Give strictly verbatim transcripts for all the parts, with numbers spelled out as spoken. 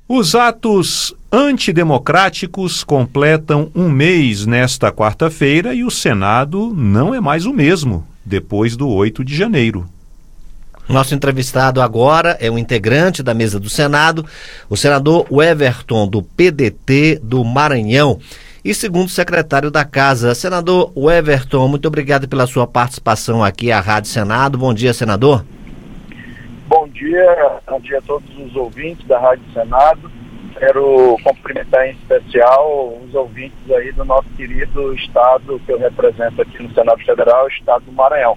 Os atos antidemocráticos completam um mês nesta quarta-feira e o Senado não é mais o mesmo depois do oito de janeiro. Nosso entrevistado agora é um integrante da mesa do Senado, o senador Everton, do P D T do Maranhão, e segundo secretário da Casa. Senador Everton, muito obrigado pela sua participação aqui à Rádio Senado. Bom dia, senador. Bom dia, bom dia a todos os ouvintes da Rádio Senado. Quero cumprimentar em especial os ouvintes aí do nosso querido estado que eu represento aqui no Senado Federal, o estado do Maranhão.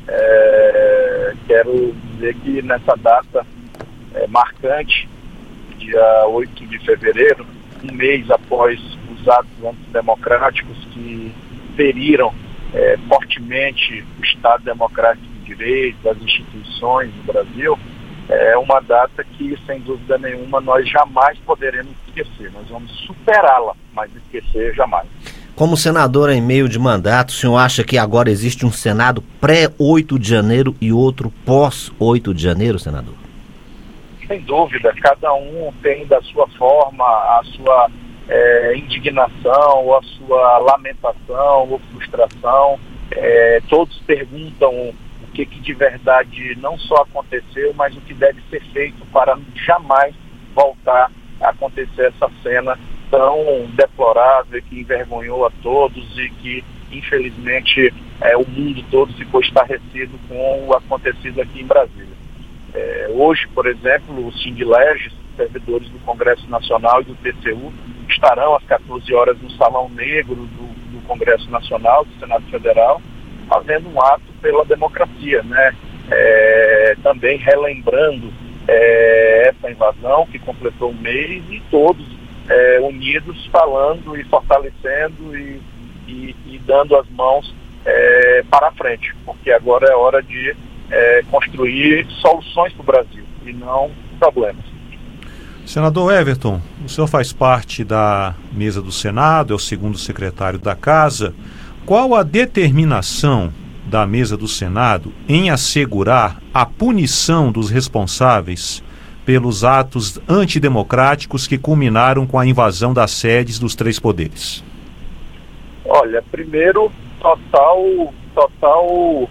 É, quero dizer que nessa data é, marcante, dia oito de fevereiro, um mês após os atos antidemocráticos que feriram é, fortemente o Estado Democrático de Direito, as instituições do Brasil, é uma data que, sem dúvida nenhuma, nós jamais poderemos esquecer. Nós vamos superá-la, mas esquecer jamais. Como senador em meio de mandato, o senhor acha que agora existe um Senado pré oito de janeiro e outro pós oito de janeiro, senador? Sem dúvida, cada um tem da sua forma a sua é, indignação, a sua lamentação ou frustração. É, todos perguntam o que, que de verdade não só aconteceu, mas o que deve ser feito para jamais voltar a acontecer essa cena tão deplorável, que envergonhou a todos e que, infelizmente, é, o mundo todo ficou estarrecido com o acontecido aqui em Brasília. É, hoje, por exemplo, os Sindileges, servidores do Congresso Nacional e do T C U, estarão às quatorze horas no Salão Negro do, do Congresso Nacional, do Senado Federal, fazendo um ato pela democracia, né? É, também relembrando é, essa invasão que completou um mês e todos É, unidos, falando e fortalecendo e, e, e dando as mãos é, para a frente, porque agora é hora de é, construir soluções para o Brasil e não problemas. Senador Everton, o senhor faz parte da mesa do Senado, é o segundo secretário da Casa. Qual a determinação da mesa do Senado em assegurar a punição dos responsáveis pelos atos antidemocráticos que culminaram com a invasão das sedes dos três poderes? Olha, primeiro, total, total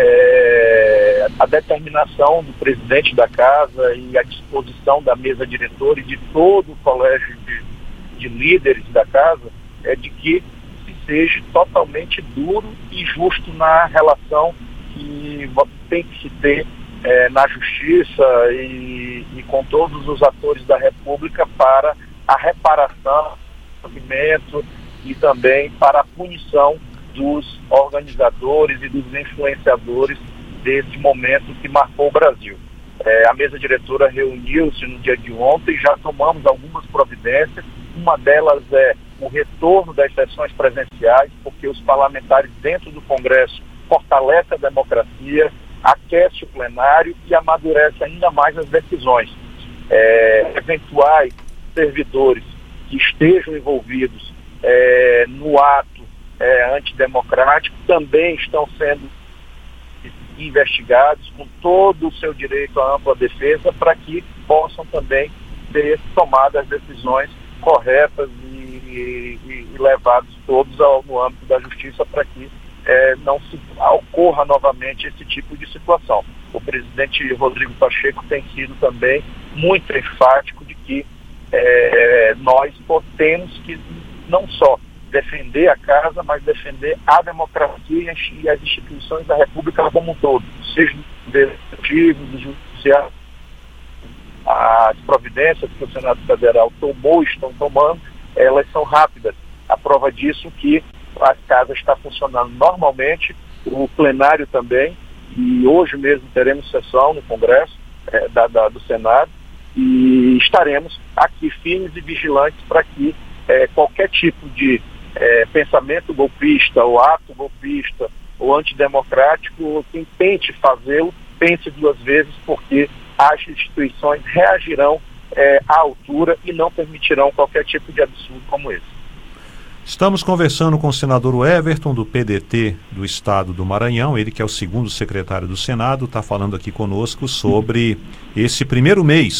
é, a determinação do presidente da Casa e a disposição da mesa diretora e de todo o colégio de, de líderes da Casa é de que se seja totalmente duro e justo na relação que tem que se ter É, na justiça e, e com todos os atores da República para a reparação do movimento e também para a punição dos organizadores e dos influenciadores desse momento que marcou o Brasil. É, a mesa diretora reuniu-se no dia de ontem e já tomamos algumas providências. Uma delas é o retorno das sessões presenciais, porque os parlamentares dentro do Congresso fortalecem a democracia, aquece o plenário e amadurece ainda mais as decisões. É, eventuais servidores que estejam envolvidos é, no ato é, antidemocrático também estão sendo investigados com todo o seu direito à ampla defesa para que possam também ser tomadas decisões corretas e, e, e levados todos ao, no âmbito da justiça para que É, não se ocorra novamente esse tipo de situação. O presidente Rodrigo Pacheco tem sido também muito enfático de que é, nós temos que não só defender a Casa, mas defender a democracia e as instituições da República como um todo, seja do Executivo, do Judiciário. As providências que o Senado Federal tomou e estão tomando, elas são rápidas. A prova disso que a Casa está funcionando normalmente, o plenário também, e hoje mesmo teremos sessão no Congresso é, da, da, do Senado, e estaremos aqui firmes e vigilantes para que é, qualquer tipo de é, pensamento golpista, ou ato golpista, ou antidemocrático, quem tente fazê-lo, pense duas vezes, porque as instituições reagirão é, à altura e não permitirão qualquer tipo de absurdo como esse. Estamos conversando com o senador Everton, do P D T do Estado do Maranhão, ele que é o segundo secretário do Senado, está falando aqui conosco sobre esse primeiro mês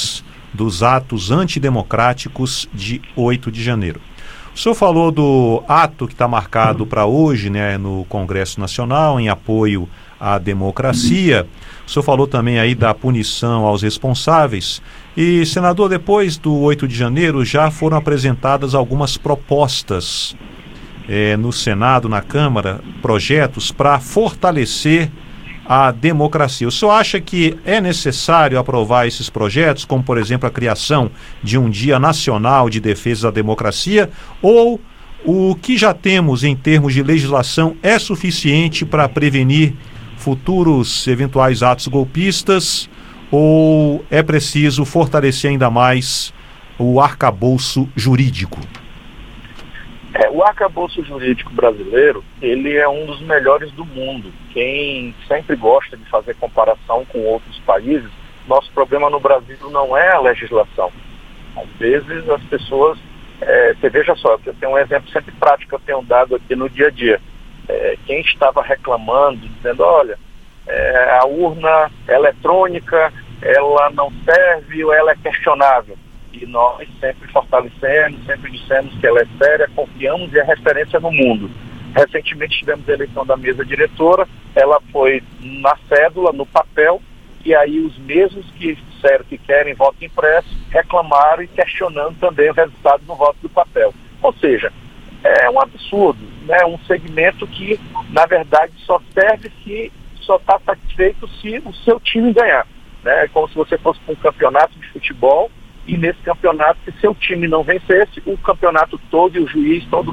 dos atos antidemocráticos de oito de janeiro. O senhor falou do ato que está marcado para hoje, né, no Congresso Nacional, em apoio à democracia. O senhor falou também aí da punição aos responsáveis. E, senador, depois do oito de janeiro já foram apresentadas algumas propostas é, no Senado, na Câmara, projetos para fortalecer a democracia. O senhor acha que é necessário aprovar esses projetos, como, por exemplo, a criação de um Dia Nacional de Defesa da Democracia, ou o que já temos em termos de legislação é suficiente para prevenir futuros eventuais atos golpistas, ou é preciso fortalecer ainda mais o arcabouço jurídico? É, o arcabouço jurídico brasileiro, ele é um dos melhores do mundo. Quem sempre gosta de fazer comparação com outros países, nosso problema no Brasil não é a legislação. Às vezes as pessoas, é, você veja só, eu tenho um exemplo sempre prático que eu tenho dado aqui no dia a dia. É, quem estava reclamando, dizendo, olha, é, a urna eletrônica, ela não serve ou ela é questionável. E nós sempre fortalecemos, sempre dissemos que ela é séria, confiamos e é referência no mundo. Recentemente tivemos a eleição da mesa diretora, ela foi na cédula, no papel, e aí os mesmos que disseram que querem voto impresso, reclamaram e questionando também o resultado do voto do papel. Ou seja, é um absurdo, né? Um segmento que, na verdade, só serve se só está satisfeito se o seu time ganhar. Né? É como se você fosse para um campeonato de futebol, e nesse campeonato, se seu time não vencesse, o campeonato todo e o juiz todo.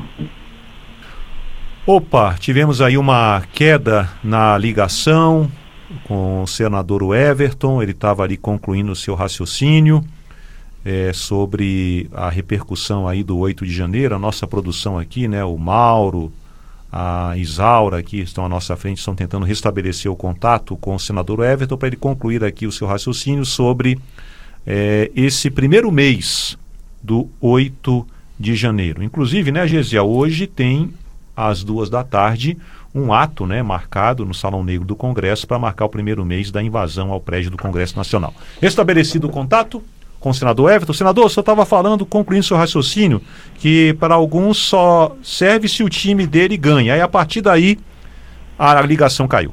Opa, tivemos aí uma queda na ligação com o senador Everton. Ele estava ali concluindo o seu raciocínio é, sobre a repercussão aí do oito de janeiro. A nossa produção aqui, né, o Mauro, a Isaura aqui estão à nossa frente, estão tentando restabelecer o contato com o senador Everton para ele concluir aqui o seu raciocínio sobre É, esse primeiro mês do oito de janeiro. Inclusive, né, Gesia, hoje tem às duas da tarde um ato, né, marcado no Salão Negro do Congresso para marcar o primeiro mês da invasão ao prédio do Congresso Nacional. Restabelecido o contato com o senador Everton. Senador, o senhor estava falando, concluindo seu raciocínio, que para alguns só serve se o time dele ganha. Aí a partir daí a ligação caiu.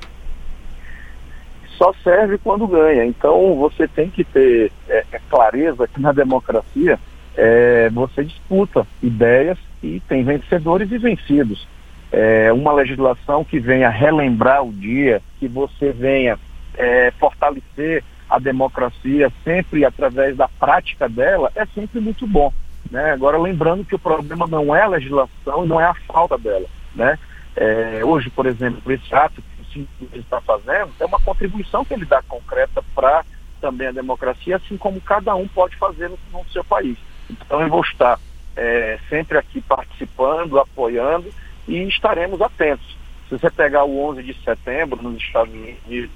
Só serve quando ganha. Então você tem que ter é, é, clareza que na democracia é, você disputa ideias e tem vencedores e vencidos. É, uma legislação que venha relembrar o dia, que você venha é, fortalecer a democracia sempre através da prática dela, é sempre muito bom. Né? Agora, lembrando que o problema não é a legislação e não é a falta dela. Né? É, hoje, por exemplo, esse ato que ele está fazendo, é uma contribuição que ele dá concreta para também a democracia, assim como cada um pode fazer no, no seu país. Então eu vou estar é, sempre aqui participando, apoiando e estaremos atentos. Se você pegar o onze de setembro nos Estados Unidos,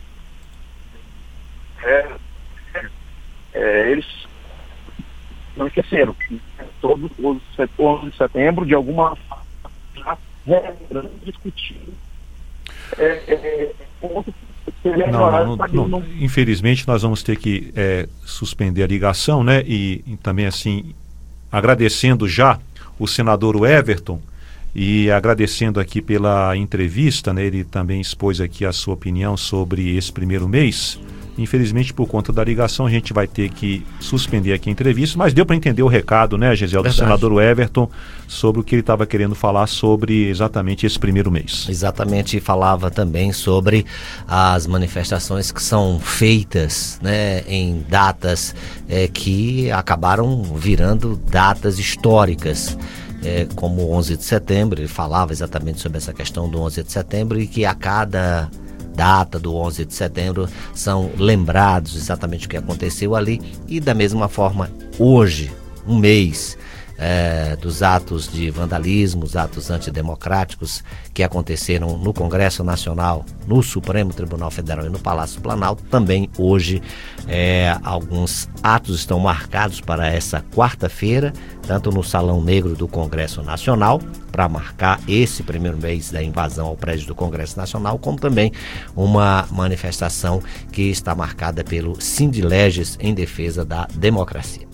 é, é, eles não esqueceram, todos os onze de setembro, de alguma forma, já discutindo. É, é, não, não, não, não. Infelizmente nós vamos ter que é, suspender a ligação, né? E, e também assim agradecendo já o senador Everton e agradecendo aqui pela entrevista, né? Ele também expôs aqui a sua opinião sobre esse primeiro mês. Infelizmente, por conta da ligação, a gente vai ter que suspender aqui a entrevista, mas deu para entender o recado, né, Gisele, do senador Everton, sobre o que ele estava querendo falar sobre exatamente esse primeiro mês. Exatamente, e falava também sobre as manifestações que são feitas, né, em datas é, que acabaram virando datas históricas. É, como o onze de setembro, ele falava exatamente sobre essa questão do onze de setembro e que a cada data do onze de setembro são lembrados exatamente o que aconteceu ali e da mesma forma hoje, um mês é, dos atos de vandalismo, os atos antidemocráticos que aconteceram no Congresso Nacional, no Supremo Tribunal Federal e no Palácio Planalto. Também hoje é, alguns atos estão marcados para essa quarta-feira, tanto no Salão Negro do Congresso Nacional, para marcar esse primeiro mês da invasão ao prédio do Congresso Nacional, como também uma manifestação que está marcada pelo Sindileges em defesa da democracia.